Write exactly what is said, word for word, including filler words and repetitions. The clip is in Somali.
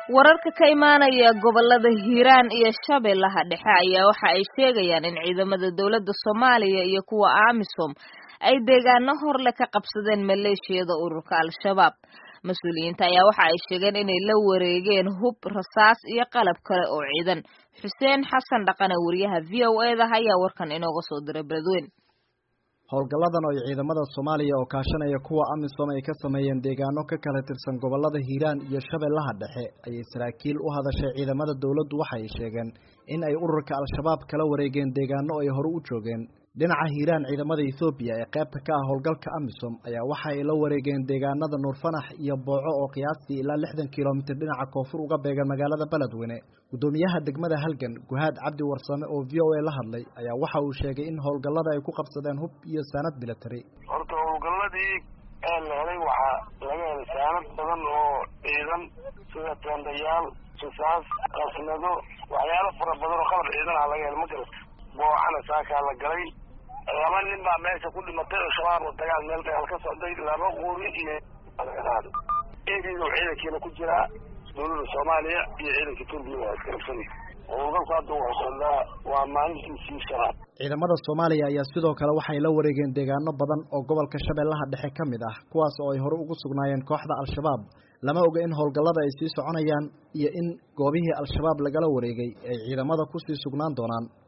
wararka ka imaanaya gobolada Hiiraan iyo Shabeellaha Dhexe ayaa waxa ay sheegayaan in ciidamada dawladda Soomaaliya iyo kuwa AMISOM ay deegaano horle ka qabsadeen maleeshiyada ururka Al-Shabaab. Mas'uuliyiinta ayaa waxa ay sheegeen inay la wareegeen hub, rasaas iyo qalab kale oo ciidan. Xuseen Xasan Dhaqane wariyaha V O A da ayaa warkan inooga soo diray Beledweyne. howlgalladan oo ciidamada Soomaaliya oo kaashanaya kuwa AMISOM ay ka sameeyeen deegaano ka kala tirsan gobolada Hiiraan iyo Shabeellaha Dhexe ayay saraakiil u hadashay ciidamada dawladdu waxay sheegeen in ay ururka Al-Shabaab kala wareegeen deegaano ay hore u joogeen. dhinaca Hiiraan ciidamada Ethiopia ee qaybta ka ah howlgalka AMISOM ayaa waxa ay la wareegeen deegaanada Nuurfanax iyo Booco oo qiyaastii ilaa lixdan kiiloomitir dhinaca koonfur uga beegan magaalada Beledweyne. gudoomiyaha degmada Halgan Guhaad Cabdi Warsame oo V O A la hadlay ayaa waxa uu sheegay in howlgallada ay ku qabsadeen hub iyo saanad military. horta howlgalladii ee la helay waxa laga helay saanad badan oo ciidan sida tandayaal, susaas, qasnado, waxyaalo fara badan oo qalab ciidan ah laga helay ma garata. Boocana saaka la galay laba nin baa meesha ku dhimatay oo shabaab oo dagaal meel dagaal ka socday laba qoori iyo dagaal eedina ciidankiina ku jira dowladda Soomaaliya iyo ciidanka Itoobiya waa iska rabsanay howlgalku hadda wuxuu socdaa waa maalintii shanaad. ciidamada Soomaaliya ayaa sidoo kale waxay la wareegeen deegaano badan oo gobolka Shabeellaha Dhexe ka mid ah kuwaas oo ay hore ugu sugnaayeen kooxda Al-Shabaab. lama oga in howlgallada ay sii soconayaan iyo in goobihii Al-Shabaab lagala wareegay ay ciidamada ku sii sugnaan doonaan.